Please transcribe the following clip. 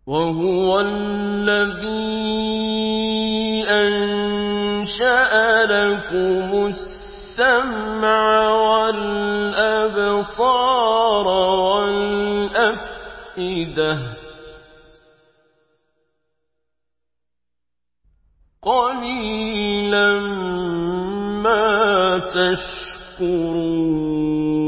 وهو الذي أنشأ لكم السمع والأبصار والأفئدة قليلا ما تشكرون